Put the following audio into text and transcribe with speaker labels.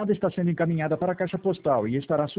Speaker 1: está sendo encaminhada para a caixa postal e estará